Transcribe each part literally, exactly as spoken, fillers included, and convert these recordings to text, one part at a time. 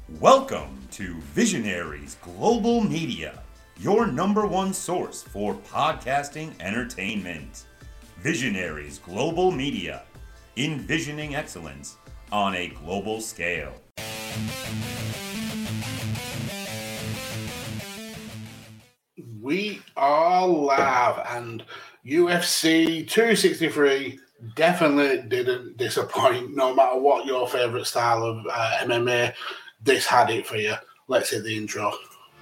Welcome to Visionaries Global Media, your number one source for podcasting entertainment. Visionaries Global Media, envisioning excellence on a global scale. We are live, and U F C two sixty-three definitely didn't disappoint. No matter what your favourite style of uh, M M A, this had it for you. Let's hit the intro.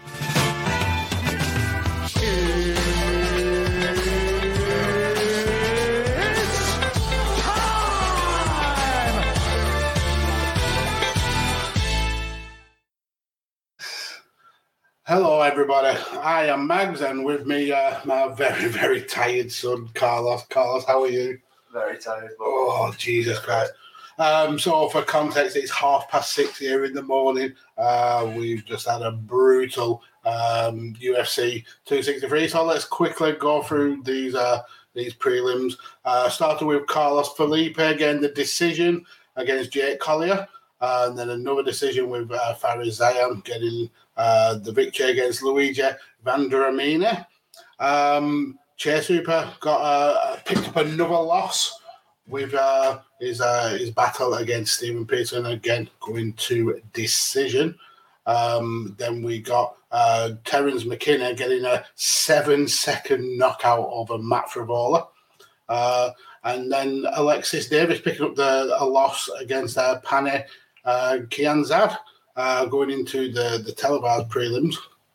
Hello, everybody. I am Mags, and with me, uh, my very, very tired son, Carlos. Carlos, how are you? Very tired. But... Oh, Jesus Christ. Um, so, for context, it's half past six here in the morning. Uh, we've just had a brutal um, U F C two sixty-three. So, let's quickly go through these uh, these prelims. Uh, starting with Carlos Felipe getting the decision against Jake Collier. Uh, and then another decision with uh, Fares Ziam getting uh, the victory against Luigi Vendramini. Um, Chase Hooper got uh, picked up another loss with uh, his uh, his battle against Stephen Peterson, again going to decision. Um, then we got uh, Terence McKenna getting a seven-second knockout over Matt Frevola. Uh, and then Alexis Davis picking up the a loss against uh, Pane uh, Kianzad, uh, going into the, the televised prelims.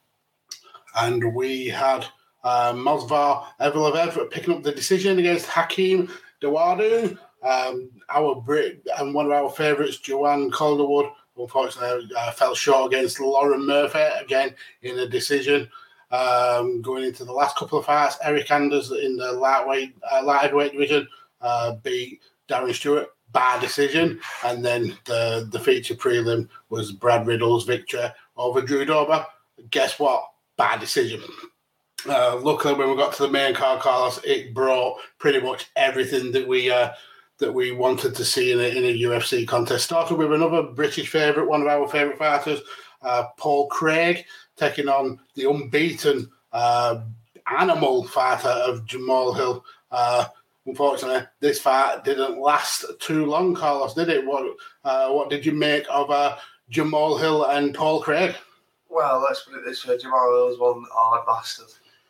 And we had uh, Movsar Evloev picking up the decision against Hakeem Dawodu. Um, our Brit and one of our favourites, Joanne Calderwood, unfortunately uh, fell short against Lauren Murphy, again in a decision. Um, going into the last couple of fights, Eric Anders in the lightweight, uh, light heavyweight division uh, beat Darren Stewart by decision, and then the the feature prelim was Brad Riddle's victory over Drew Dober. Guess what? By decision. Uh, luckily, when we got to the main card, Carlos, it brought pretty much everything that we uh, that we wanted to see in a, in a U F C contest. Started with another British favourite, one of our favourite fighters, uh, Paul Craig, taking on the unbeaten uh, animal fighter of Jamal Hill. Uh, unfortunately, this fight didn't last too long, Carlos, did it? What uh, what did you make of uh, Jamal Hill and Paul Craig? Well, let's put it this way: Jamal Hill's one hard bastard.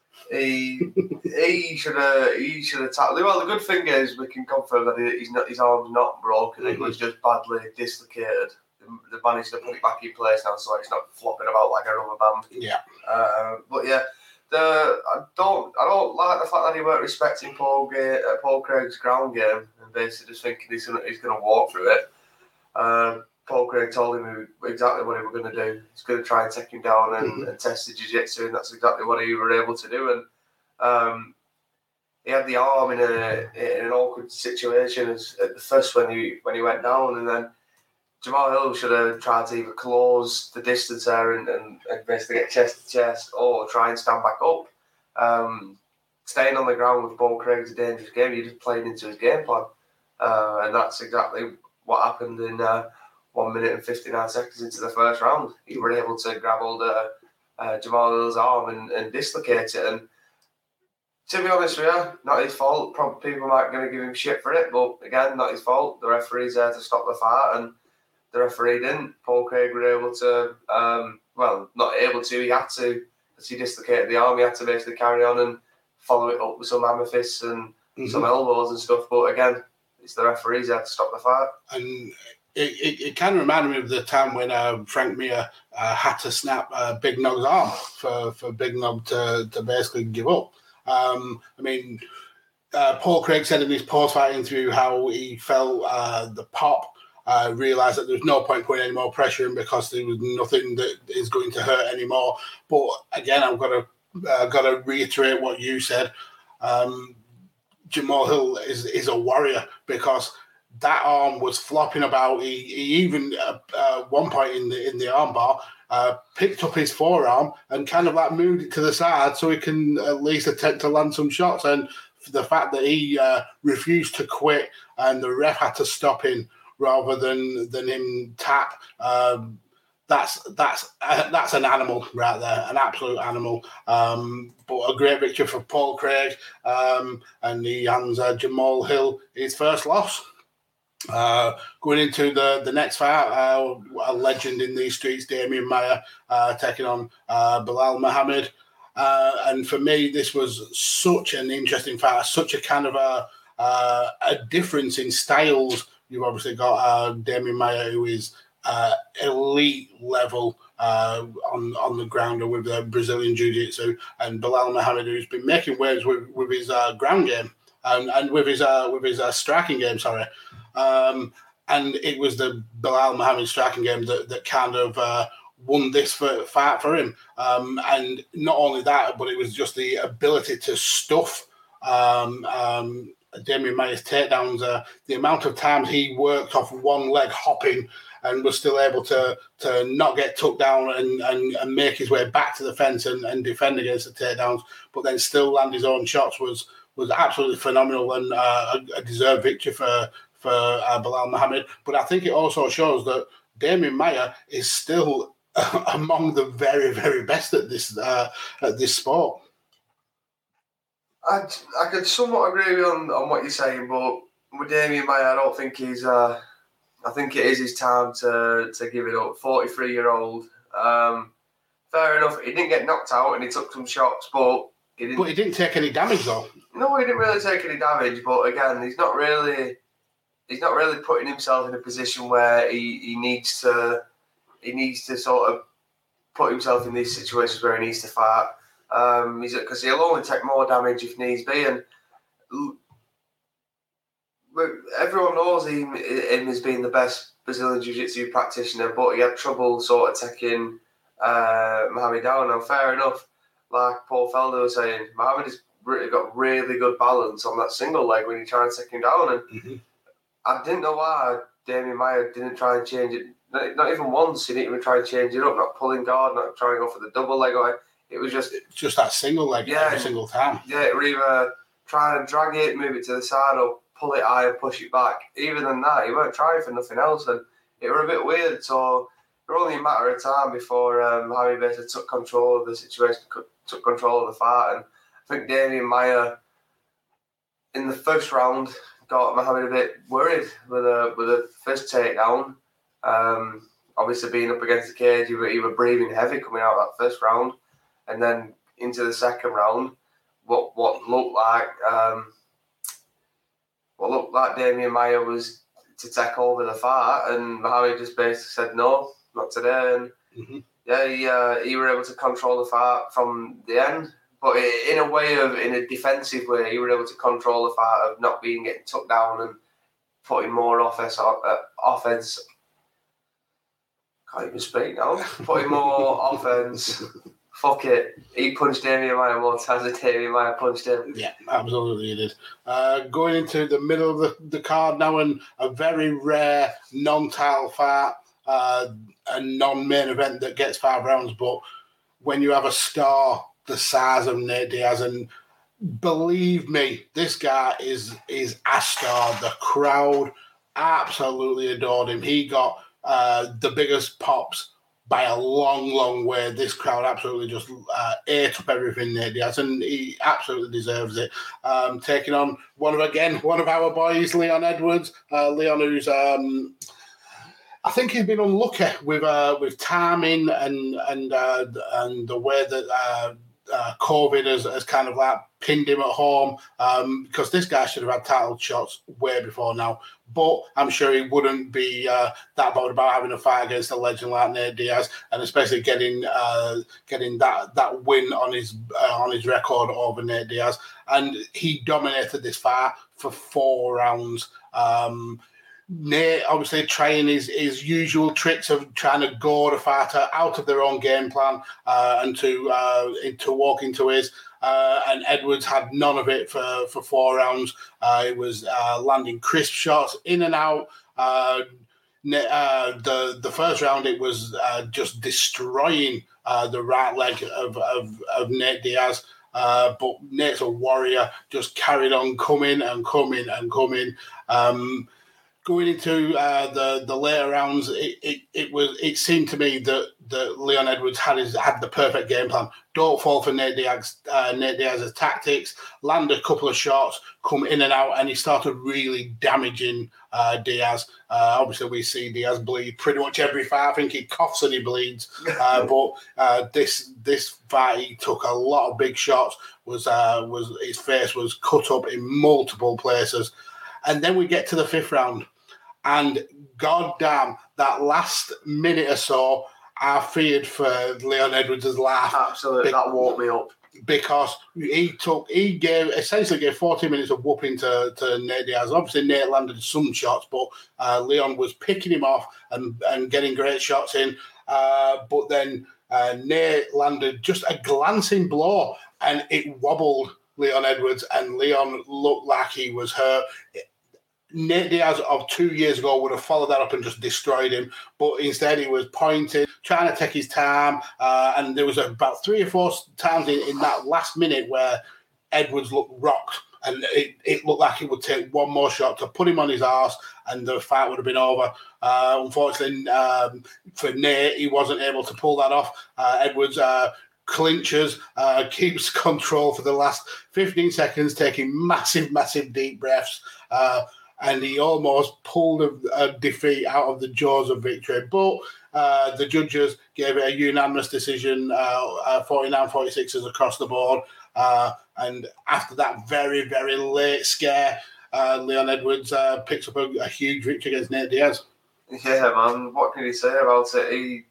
He he should have he should have tackled. Well, the good thing is we can confirm that he's not his arm's not broken. Mm-hmm. It was just badly dislocated. They managed to put it back in place now, so it's not flopping about like a rubber band. Yeah. Uh, but yeah, the I don't I don't like the fact that he weren't respecting Paul Ga- uh, Paul Craig's ground game and basically just thinking he's gonna he's gonna walk through it. Uh, Paul Craig told him exactly what he was going to do. He's going to try and take him down and, mm-hmm. and test the jiu-jitsu, and that's exactly what he were able to do. And um, he had the arm in a in an awkward situation as, at the first when he when he went down, and then Jamal Hill should have tried to either close the distance there and, and, and basically get chest to chest, or try and stand back up. Um, staying on the ground with Paul Craig's a dangerous game. You're just playing into his game plan, uh, and that's exactly what happened in. Uh, One minute and fifty-nine seconds into the first round, he were able to grab hold of uh, Jamal Hill's arm and, and dislocate it. And to be honest with you, not his fault. Probably people might going to give him shit for it, but again, not his fault. The referee's there to stop the fight, and the referee didn't. Paul Craig were able to, um, well, not able to. He had to, as he dislocated the arm. He had to basically carry on and follow it up with some hammer fists and mm-hmm. some elbows and stuff. But again, it's the referee's there to stop the fight. And It, it, it kind of reminded me of the time when uh, Frank Mir uh, had to snap uh, Big Nog's arm for, for Big Nog to, to basically give up. Um, I mean, uh, Paul Craig said in his post-fight interview how he felt uh, the pop, uh, realised that there was no point putting any more pressure in because there was nothing that is going to hurt anymore. But again, I've got to, uh, got to reiterate what you said. Um, Jamal Hill is, is a warrior because that arm was flopping about. He, he even uh, uh, one point in the in the armbar uh, picked up his forearm and kind of like moved it to the side so he can at least attempt to land some shots. And the fact that he uh, refused to quit and the ref had to stop him rather than than him tap um, That's that's uh, that's an animal right there, an absolute animal. Um, but a great victory for Paul Craig, um, and he hands uh, Jamal Hill his first loss. Uh, going into the, the next fight, uh, a legend in these streets, Damian Maia, uh, taking on uh, Bilal Muhammad. Uh, and for me, this was such an interesting fight, such a kind of a, uh, a difference in styles. You've obviously got uh, Damian Maia, who is uh, elite level uh, on on the ground with the Brazilian Jiu-Jitsu, and Bilal Muhammad, who's been making waves with, with his uh, ground game and, and with his uh, with his uh, striking game, sorry. Um, and it was the Bilal Muhammad striking game that, that kind of uh, won this for, fight for him. Um, and not only that, but it was just the ability to stuff um, um, Damian Maia's takedowns. Uh, the amount of times he worked off one leg hopping and was still able to to not get tucked down and, and, and make his way back to the fence and, and defend against the takedowns, but then still land his own shots was was absolutely phenomenal and uh, a, a deserved victory for for uh, Bilal Muhammad. But I think it also shows that Damian Maia is still uh, among the very, very best at this uh, at this sport. I I could somewhat agree with on, on what you're saying, but with Damian Maia, I don't think he's. Uh, I think it is his time to to give it up. forty-three-year-old. Um, fair enough. He didn't get knocked out and he took some shots, but he didn't. But he didn't take any damage though. No, he didn't really take any damage. But again, he's not really. He's not really putting himself in a position where he, he needs to he needs to sort of put himself in these situations where he needs to fight. Um, he's because he'll only take more damage if needs be, and everyone knows him, him as being the best Brazilian Jiu-Jitsu practitioner. But he had trouble sort of taking uh, Muhammad down. Now, fair enough, like Paul Felder was saying, Muhammad has really got really good balance on that single leg when he tried to take him down, and. Mm-hmm. I didn't know why Damian Maia didn't try and change it. Not, not even once. He didn't even try and change it up. Not pulling guard, not trying to go for the double leg. It was just... It's just that single leg yeah, every single time. Yeah, it would either try and drag it, move it to the side, or pull it high and push it back. Even than that, he weren't trying for nothing else. And it was a bit weird. So it was only a matter of time before um, Harry basically took control of the situation, took control of the fight. And I think Damian Maia, in the first round... got Muhammad a bit worried with a with a first takedown. Um, obviously, being up against the cage, he were, he were breathing heavy coming out of that first round, and then into the second round, what what looked like um, what looked like Damian Maia was to take over the fight, and Muhammad just basically said no, not today. And mm-hmm. yeah, he uh, he were able to control the fight from the end. But in a way of, in a defensive way, you were able to control the fight of not being getting took down and putting more offense, uh, offense. Can't even speak now. Putting more offense. Fuck it. He punched Damian Maia more times than Damian Maia punched him. Yeah, absolutely he did. Uh, going into the middle of the, the card now, and a very rare non-title fight, uh, a non-main event that gets five rounds, but when you have a star the size of Nate Diaz, and believe me, this guy is is a star. The crowd absolutely adored him. He got uh, the biggest pops by a long, long way. This crowd absolutely just uh, ate up everything Nate Diaz, and he absolutely deserves it. Um, taking on one of again one of our boys, Leon Edwards. Uh, Leon, who's um, I think he's been unlucky with uh, with timing and and uh, and the way that uh, uh, COVID has, has kind of like pinned him at home, um, because this guy should have had title shots way before now. But I'm sure he wouldn't be uh, that bothered about having a fight against a legend like Nate Diaz, and especially getting uh, getting that, that win on his uh, on his record over Nate Diaz. And he dominated this fight for four rounds. Um, Nate obviously trying his, his usual tricks of trying to gore the fighter out of their own game plan uh, and to uh, to walk into his. Uh, and Edwards had none of it for, for four rounds. Uh, it was uh, landing crisp shots in and out. Uh, uh, the the first round, it was uh, just destroying uh, the right leg of, of, of Nate Diaz. Uh, but Nate's a warrior, just carried on coming and coming and coming. Um, going into uh, the the later rounds, it, it, it was it seemed to me that, that Leon Edwards had his had the perfect game plan. Don't fall for Nate Diaz, uh, Nate Diaz's tactics. Land a couple of shots, come in and out, and he started really damaging uh, Diaz. Uh, obviously, we see Diaz bleed pretty much every fight. I think he coughs and he bleeds. Uh, but uh, this this fight, he took a lot of big shots. Was uh, was his face was cut up in multiple places, and then we get to the fifth round. And goddamn, that last minute or so, I feared for Leon Edwards' laugh. Absolutely, be- that woke me up. Because he took, he gave, essentially gave forty minutes of whooping to, to Nate Diaz. Obviously, Nate landed some shots, but uh, Leon was picking him off and, and getting great shots in. Uh, but then uh, Nate landed just a glancing blow, and it wobbled Leon Edwards, and Leon looked like he was hurt. Nate Diaz of two years ago would have followed that up and just destroyed him, but instead he was pointing, trying to take his time, uh, and there was about three or four times in, in that last minute where Edwards looked rocked, and it, it looked like he would take one more shot to put him on his arse, and the fight would have been over. Uh, unfortunately, um, for Nate, he wasn't able to pull that off. Uh, Edwards uh, clinches, uh, keeps control for the last fifteen seconds, taking massive, massive deep breaths, uh, and he almost pulled a, a defeat out of the jaws of victory. But uh, the judges gave it a unanimous decision, uh, uh, forty-nine forty-six across the board. Uh, and after that very, very late scare, uh, Leon Edwards uh, picks up a, a huge victory against Nate Diaz. Yeah, man. What can you say about it? He,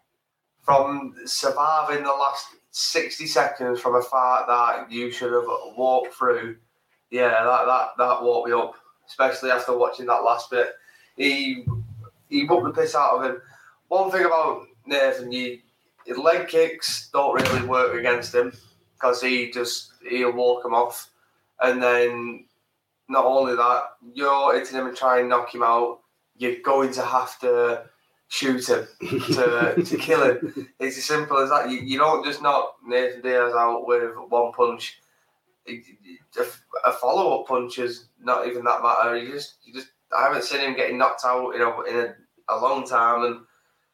from surviving the last sixty seconds from a fight that you should have walked through, yeah, that, that, that woke me up. Especially after watching that last bit, he he whooped the piss out of him. One thing about Nathan, you, his leg kicks don't really work against him because he just he'll walk him off, and then not only that, you're hitting him and try and knock him out. You're going to have to shoot him to to kill him. It's as simple as that. You, you don't just knock Nathan Diaz out with one punch. A follow-up punch is not even that matter. You just, you just, I haven't seen him getting knocked out in a in a, a long time, and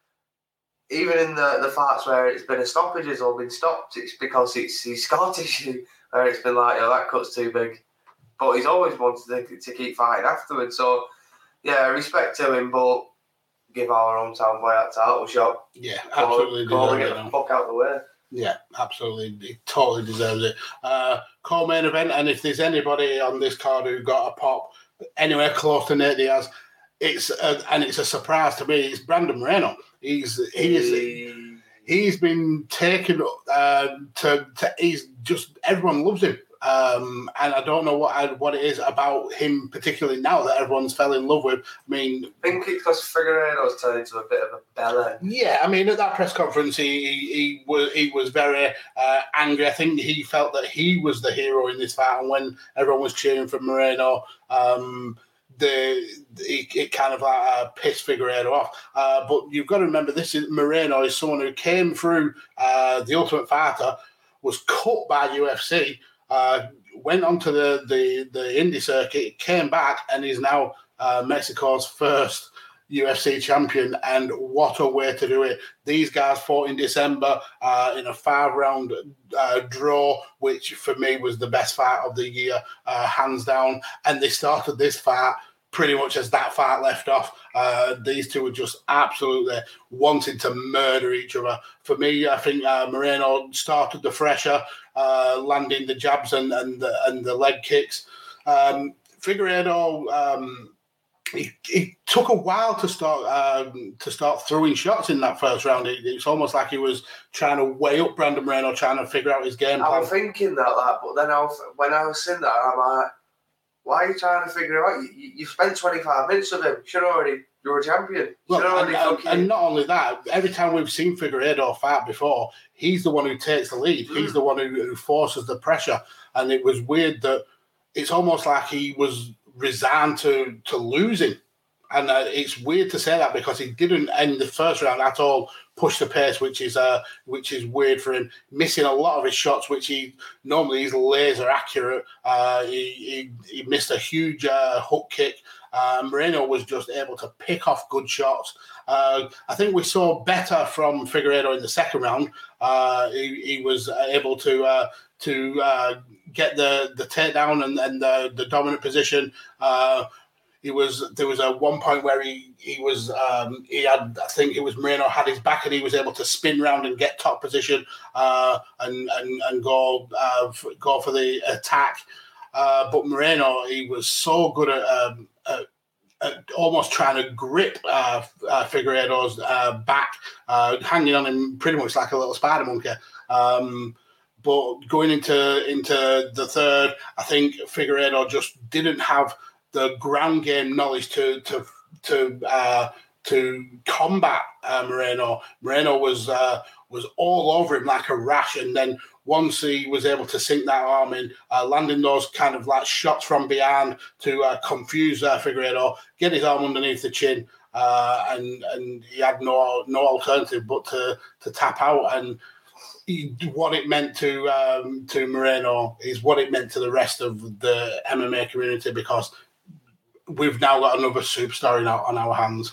even in the, the fights where it's been a stoppages or been stopped, it's because it's his scar tissue where it's been like, oh, that cut's too big. But he's always wanted to, to keep fighting afterwards. So yeah, respect to him, but give our hometown boy that title shot. Yeah, absolutely. Go and get the fuck out of the way. Yeah, absolutely. He totally deserves it. Uh, co-main event, and if there's anybody on this card who got a pop anywhere close to Nate Diaz, it's a, and it's a surprise to me. It's Brandon Moreno. He's he is he's been taken uh, to, to he's just everyone loves him. Um, and I don't know what I, what it is about him, particularly now that everyone's fell in love with. I mean, I think it's because Figueiredo's turned into a bit of a bellend. Yeah, I mean, at that press conference, he he, he was he was very uh, angry. I think he felt that he was the hero in this fight, and when everyone was cheering for Moreno, um, the it, it kind of like uh, pissed Figueiredo off. Uh, but you've got to remember, this is Moreno is someone who came through uh, the Ultimate Fighter, was cut by U F C. Uh, went onto the, the, the indie circuit, came back, and is now uh, Mexico's first U F C champion. And what a way to do it. These guys fought in December uh, in a five-round uh, draw, which for me was the best fight of the year, uh, hands down. And they started this fight pretty much as that fight left off. Uh, these two were just absolutely wanting to murder each other. For me, I think uh, Moreno started the fresher, uh, landing the jabs and, and, the, and the leg kicks. Um, Figueiredo, um, he, he took a while to start um, to start throwing shots in that first round. It, it's almost like he was trying to weigh up Brandon Moreno, trying to figure out his game plan. I was thinking that, that but then I was, when I was seeing that, I'm like, why are you trying to figure it out? You, you spent twenty-five minutes with him. Should already, you're a champion. Well, and, and, and not only that, every time we've seen Figueiredo fight before, he's the one who takes the lead. Mm. He's the one who, who forces the pressure. And it was weird that it's almost like he was resigned to, to losing. And uh, it's weird to say that because he didn't end the first round at all, push the pace, which is uh, which is weird for him. Missing a lot of his shots, which he normally is laser accurate. Uh, he, he he missed a huge uh, hook kick Uh, Moreno was just able to pick off good shots. Uh, I think we saw better from Figueiredo in the second round. Uh, he, he was able to uh, to uh, get the the takedown and, and the, the dominant position. Uh, he was there was a one point where he he was um, he had I think it was Moreno had his back and he was able to spin round and get top position uh, and and and go uh, go for the attack. Uh, but Moreno, he was so good at. Um, at Uh, almost trying to grip uh, uh, Figueiredo's uh, back, uh, hanging on him pretty much like a little spider monkey. Um, but going into into the third, I think Figueiredo just didn't have the ground game knowledge to to to uh, to combat uh, Moreno. Moreno was uh, was all over him like a rash, and then once he was able to sink that arm in, uh, landing those kind of like shots from behind to uh, confuse uh, Figueiredo, get his arm underneath the chin, uh, and and he had no no alternative but to to tap out. And he, what it meant to um, to Moreno is what it meant to the rest of the M M A community, because we've now got another superstar in our, on our hands.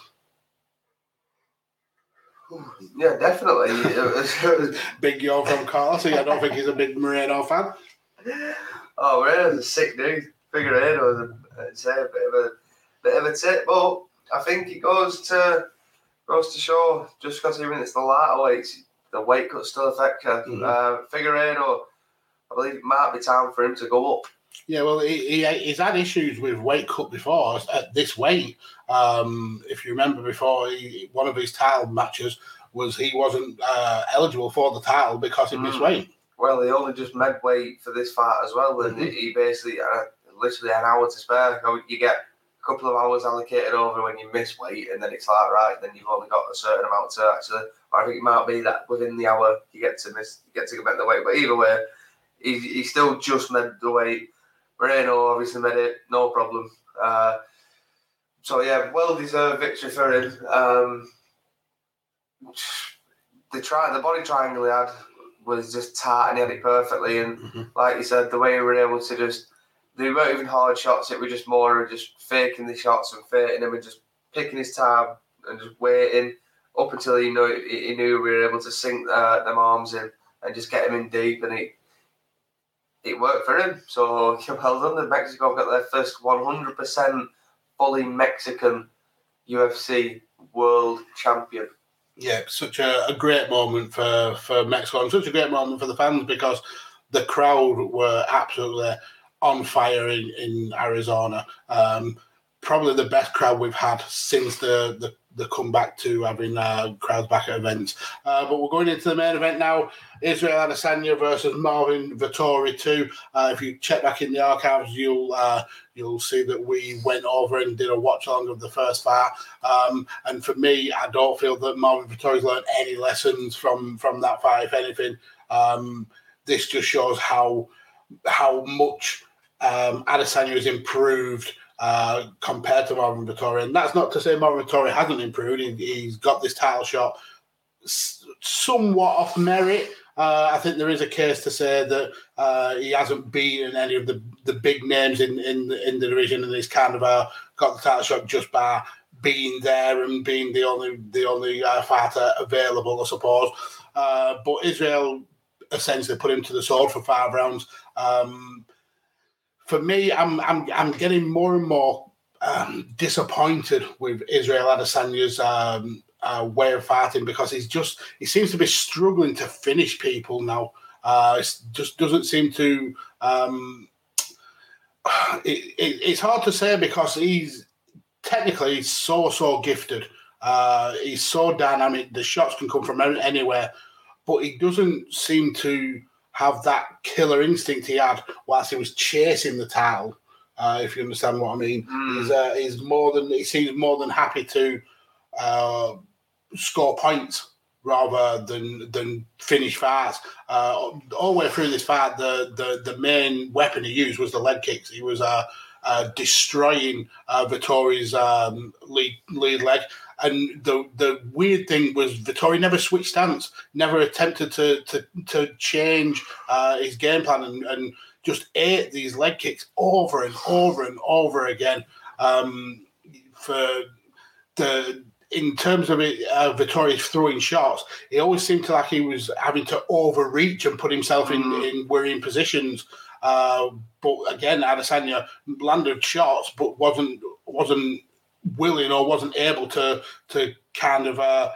Yeah, definitely. It was, it was... Big Yo from Carly. I don't think he's a big Moreno fan. Oh, Moreno's a sick dude. Figueiredo is a, it's a bit of a bit of a tip, but I think it goes to goes to show just because even it's the lighter weights, the weight cut still affect you. Mm-hmm. Uh, Figueiredo, I believe it might be time for him to go up. Yeah, well, he, he he's had issues with weight cut before at this weight. Um, if you remember before, he, one of his title matches was he wasn't uh, eligible for the title because he mm. missed weight. Well, he only just made weight for this fight as well, and mm-hmm. he basically uh, literally an hour to spare. You get a couple of hours allocated over when you miss weight, and then it's like, right, then you've only got a certain amount to actually. Or I think it might be that within the hour you get to miss, you get to make the weight. But either way, he, he still just made the weight. Moreno obviously made it, no problem. Uh, so yeah, well deserved victory for him. Um, the try, the body triangle he had was just tight and he had it perfectly. And mm-hmm. like you said, the way we were able to just, they weren't even hard shots. It was just more of just faking the shots and faking them and just picking his time and just waiting up until he knew he knew we were able to sink uh, them arms in and just get him in deep. And it it worked for him. So well done. The Mexico got their first one hundred percent fully Mexican U F C world champion. Yeah, such a, a great moment for, for Mexico and such a great moment for the fans, because the crowd were absolutely on fire in, in Arizona. Um, probably the best crowd we've had since the, the, the comeback to having uh, crowds back at events. Uh, but we're going into the main event now. Israel Adesanya versus Marvin Vettori two. Uh, if you check back in the archives, you'll uh, you'll see that we went over and did a watch along of the first fight. Um, and for me, I don't feel that Marvin Vettori's learned any lessons from from that fight. If anything, um, this just shows how how much um, Adesanya has improved uh, compared to Marvin Vettori. And that's not to say Marvin Vettori hasn't improved. He, he's got this title shot somewhat off merit. Uh, I think there is a case to say that uh, he hasn't beaten any of the, the big names in, in, the, in the division, and he's kind of uh, got the title shot just by being there and being the only the only uh, fighter available, I suppose. Uh, but Israel essentially put him to the sword for five rounds. Um, for me, I'm I'm I'm getting more and more um, disappointed with Israel Adesanya's um, uh, way of fighting, because he's just he seems to be struggling to finish people now. Uh, it just doesn't seem to. Um, it, it, it's hard to say, because he's technically he's so so gifted. Uh, he's so dynamic. The shots can come from anywhere, but he doesn't seem to have that killer instinct he had whilst he was chasing the title. Uh, if you understand what I mean, mm. he's, uh, he's more than he seems more than happy to uh, score points rather than than finish fights. Uh, all the way through this fight, the, the the main weapon he used was the leg kicks. He was uh, uh, destroying uh, Vettori's um, lead lead leg. And the the weird thing was Vettori never switched stance, never attempted to to, to change uh, his game plan, and, and just ate these leg kicks over and over and over again. Um, for the in terms of it, uh, Vettori's throwing shots, it always seemed to like he was having to overreach and put himself in, Mm. in worrying positions. Uh, but again, Adesanya landed shots, but wasn't wasn't willing or wasn't able to to kind of uh,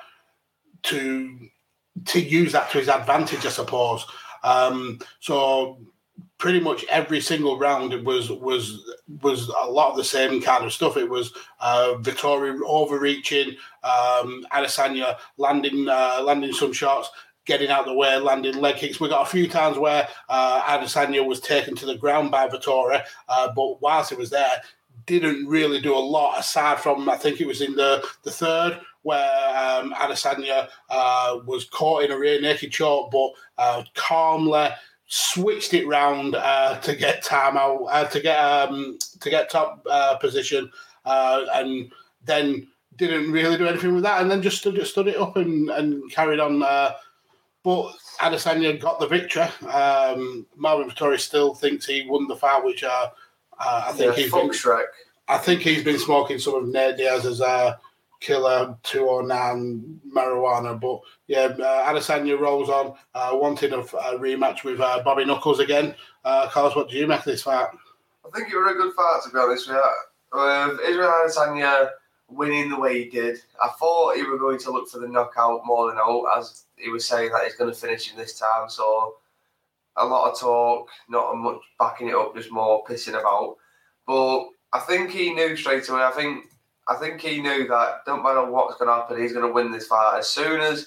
to to use that to his advantage, I suppose. Um, so pretty much every single round it was was was a lot of the same kind of stuff. It was uh, Vettori overreaching, um, Adesanya landing uh, landing some shots, getting out of the way, landing leg kicks. We got a few times where uh, Adesanya was taken to the ground by Vettori, uh, but whilst he was there, didn't really do a lot aside from, I think it was in the, the third, where um, Adesanya uh, was caught in a rear naked choke, but uh, calmly switched it round uh, to get time out, uh, to get um, to get top uh, position, uh, and then didn't really do anything with that, and then just stood, stood it up and, and carried on. Uh, but Adesanya got the victory. Um, Marvin Vettori still thinks he won the fight, which uh, uh, I think yeah, he's fuck been, Shrek. I think he's been smoking some of Nate Diaz's uh, Killer two oh nine marijuana. But yeah, uh, Adesanya rolls on, uh, wanting a, a rematch with uh, Bobby Knuckles again. Uh, Carlos, what do you make of this fight? I think it was a good fight, to be honest with you. With Israel Adesanya winning the way he did, I thought he was going to look for the knockout more than out, as he was saying that he's going to finish in this time. So a lot of talk, not much backing it up, just more pissing about. But I think he knew straight away. I think I think he knew that don't matter what's going to happen, he's going to win this fight. As soon as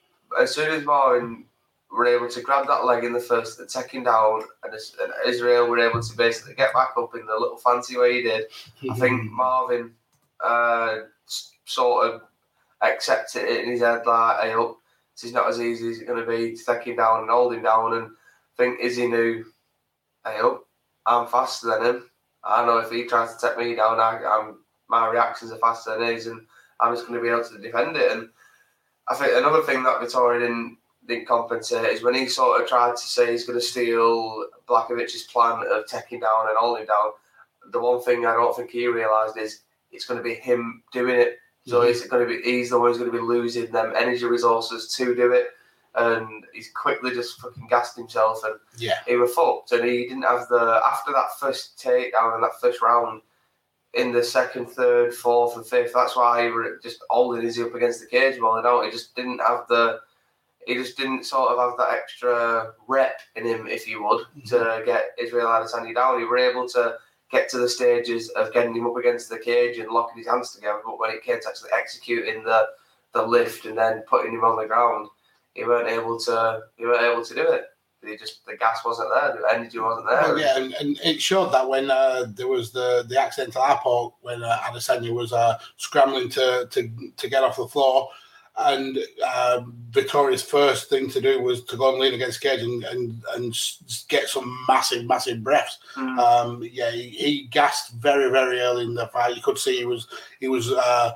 as soon as Marvin were able to grab that leg in the first, take him down, and, and Israel were able to basically get back up in the little fancy way he did, I think Marvin uh, sort of accepted it in his head, like, hey, up, this is not as easy as it's going to be to take him down and hold him down. And I think Izzy knew, hey, up, I'm faster than him. I know if he tries to take me down, I, I'm, my reactions are faster than his, and I'm just going to be able to defend it. And I think another thing that Vettori didn't, didn't compensate is when he sort of tried to say he's going to steal Blachowicz' plan of taking down and holding down, the one thing I don't think he realised is it's going to be him doing it. So mm-hmm. it's going to be he's the one who's going to be losing them energy resources to do it. And he's quickly just fucking gassed himself, and yeah. he was fucked. And he didn't have the after that first takedown and that first round, in the second, third, fourth, and fifth. That's why he was just holding Izzy up against the cage rolling out. He just didn't have the, he just didn't sort of have that extra rep in him, if you would, mm-hmm. to get Israel Adesanya down. He were able to get to the stages of getting him up against the cage and locking his hands together. But when it came to actually executing the the lift and then putting him on the ground, he weren't able to. He weren't able to do it. He just the gas wasn't there, the energy wasn't there. Well, yeah, and, and it showed that when uh, there was the, the accidental apple when uh, Adesanya was uh, scrambling to, to to get off the floor, and uh, Vettori's first thing to do was to go and lean against Cage and and, and get some massive, massive breaths. Mm. Um, yeah, he, he gasped very, very early in the fight. You could see he was he was. Uh,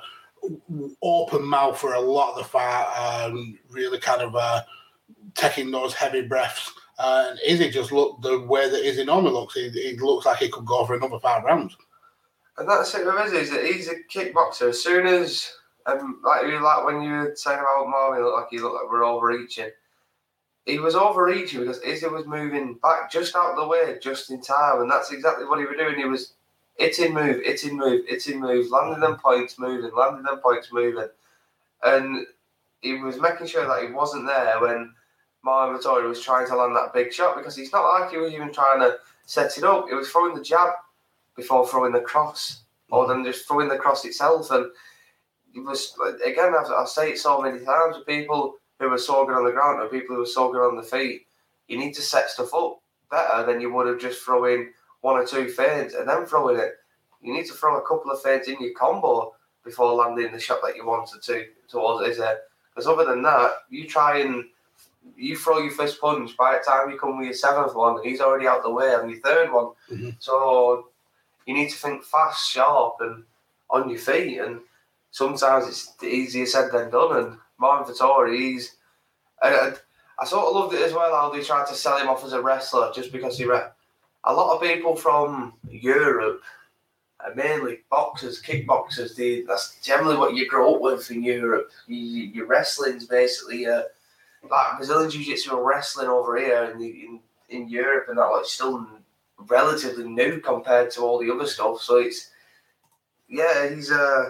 open mouth for a lot of the fight, um, really kind of uh, taking those heavy breaths. Uh, and Izzy just looked the way that Izzy normally looks. He, he looks like he could go for another five rounds. And that's it with Izzy, is that he's a kickboxer. As soon as, um, like you like when you were saying about Marvin, looked like he looked like we're overreaching. He was overreaching because Izzy was moving back just out of the way, just in time, and that's exactly what he was doing. He was Hitting move, hitting move, hitting move, landing them points, moving, landing them points, moving. And he was making sure that he wasn't there when Marvin Vettori was trying to land that big shot, because he's not like he was even trying to set it up. He was throwing the jab before throwing the cross, or then just throwing the cross itself. And it was, again, I've, I've said it so many times, with people who are so good on the ground and people who are so good on the feet, you need to set stuff up better than you would have just throwing one or two feints and then throwing it. You need to throw a couple of feints in your combo before landing the shot that you wanted to towards Izzy. Because other than that, you try and you throw your first punch, by the time you come with your seventh one, he's already out the way on your third one. Mm-hmm. So you need to think fast, sharp, and on your feet. And sometimes it's easier said than done. And Marvin Vettori, he's... I, I sort of loved it as well, how they tried to sell him off as a wrestler just because he... Re- A lot of people from Europe and mainly boxers, kickboxers. They, that's generally what you grow up with in Europe. You, your wrestling's basically uh, like Brazilian Jiu-Jitsu and wrestling over here in, the, in in Europe, and that like still relatively new compared to all the other stuff. So it's yeah, he's uh.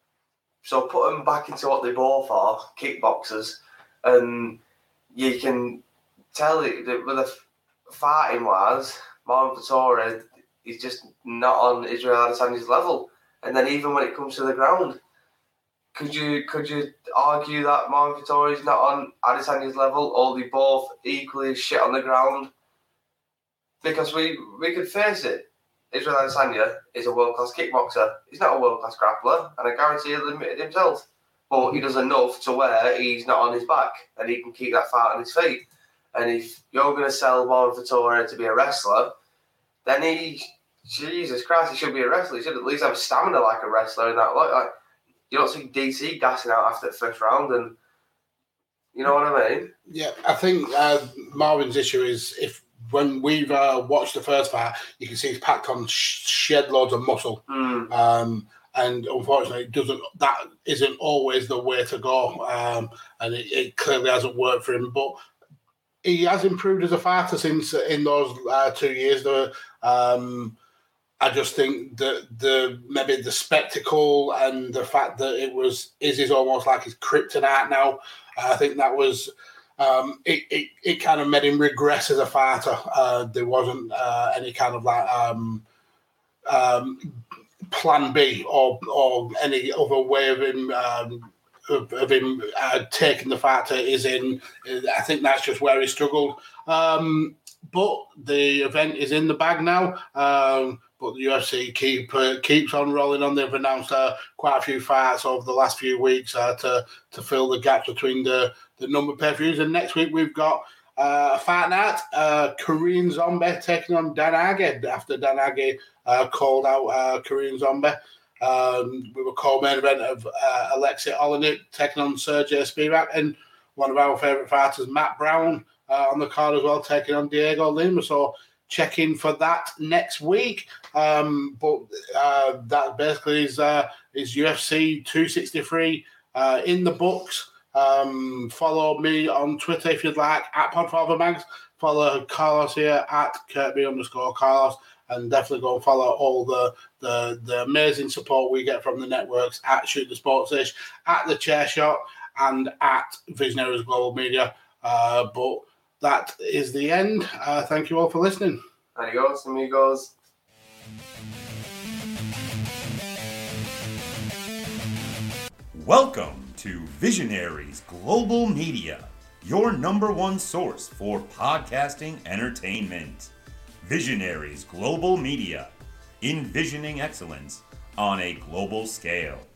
So put them back into what they both are, kickboxers, and you can tell it that with the fighting wise, Marvin Vettori is just not on Israel Adesanya's level. And then even when it comes to the ground, could you could you argue that Marvin Vettori is not on Adesanya's level, or they both equally shit on the ground? Because we we could face it. Israel Adesanya is a world-class kickboxer. He's not a world-class grappler, and I guarantee he'll admit it himself. But he does enough to where he's not on his back, and he can keep that fight on his feet. And if you're going to sell Marvin Vettori to be a wrestler, then he, Jesus Christ, he should be a wrestler. He should at least have stamina like a wrestler. In that, like, like you don't see D C gassing out after the first round, and you know what I mean? Yeah, I think uh, Marvin's issue is if. When we've uh, watched the first fight, you can see he's packed on sh- shed loads of muscle, mm. um, and unfortunately, it doesn't. That isn't always the way to go, um, and it, it clearly hasn't worked for him. But he has improved as a fighter since in those uh, two years. Though, um, I just think that the maybe the spectacle and the fact that it was Izzy's almost like his kryptonite now. I think that was. Um, it, it, it kind of made him regress as a fighter. Uh, there wasn't uh, any kind of like um, um, plan B or or any other way of him um, of, of him uh, taking the fight to is in. I think that's just where he struggled. Um, but the event is in the bag now. Um, but the U F C keep uh, keeps on rolling on. They've announced uh, quite a few fights over the last few weeks uh, to to fill the gaps between the the number of pay-per-views. And next week we've got uh, a fight night, uh, Korean Zombie taking on Dan Ige after Dan Ige uh, called out uh, Korean Zombie. Um, we were co-main event of uh, Alexei Olenek taking on Sergey Spivak, and one of our favourite fighters, Matt Brown, uh, on the card as well, taking on Diego Lima. So check in for that next week. Um, but uh, that basically is, uh, is U F C two sixty-three uh, in the books. Um, follow me on Twitter if you'd like, at PodFatherMags. Follow Carlos here at Kirby underscore Carlos. And definitely go and follow all the, the, the amazing support we get from the networks at Shoot the Sports Ish, at The Chair Shot, and at Visionaries Global Media. Uh, but that is the end. Uh, thank you all for listening. Adios, amigos. Welcome to Visionaries Global Media, your number one source for podcasting entertainment. Visionaries Global Media, envisioning excellence on a global scale.